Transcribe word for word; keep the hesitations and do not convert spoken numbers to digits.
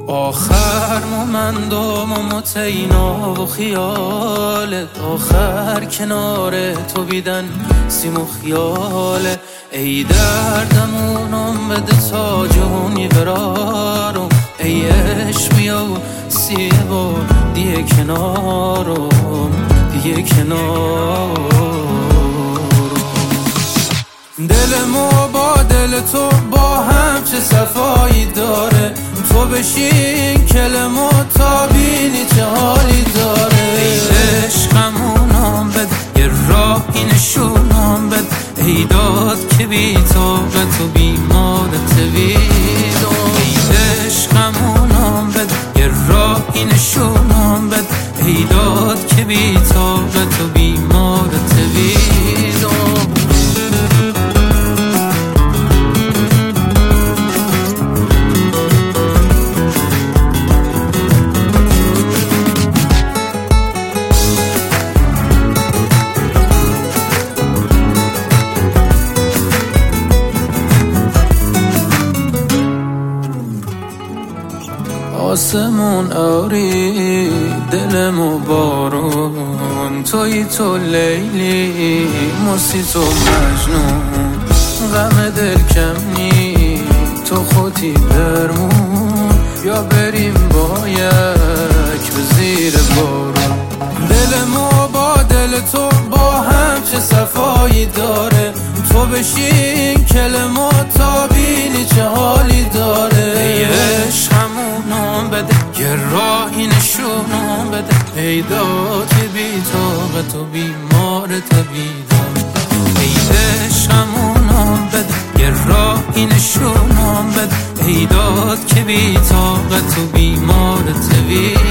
آخر مومندم و متینا و خیالت، آخر کنار تو بیدن سیم و خیاله. ای دردمونم بده تا جونی برارم، ای عشق بیا و سی بار دیگه کنارم، دیگه کنارم. دل ما با دل تو با هم چه صفایی داره، تو بشین کلمه تا بینی چه حالی داره. ای عشقمونم بد یه راهی نشونم بد، ای داد که بی طاقت و بیمارت ویدم. ای عشقمونم بد یه راهی نشونم بد، ای داد که بی طاقت و بیمارت ویدم. آسمون آری دلمو بارون، توی تو لیلی موسی تو مجنون. غم دل کم نی تو خودی برمون، یا بریم با یک به زیر بارون. دلمو با دل تو با هم چه صفایی داره، تو بشین کلمه تا بینی چه حالی داره. ای عشقمونم بده یه راهی نشونم بده، ای داد که بی طاقت و بیمارت بیدم. ای عشقمونم بده یه راهی نشونم بده، ای داد که بی طاقت و بیمارت بیدم.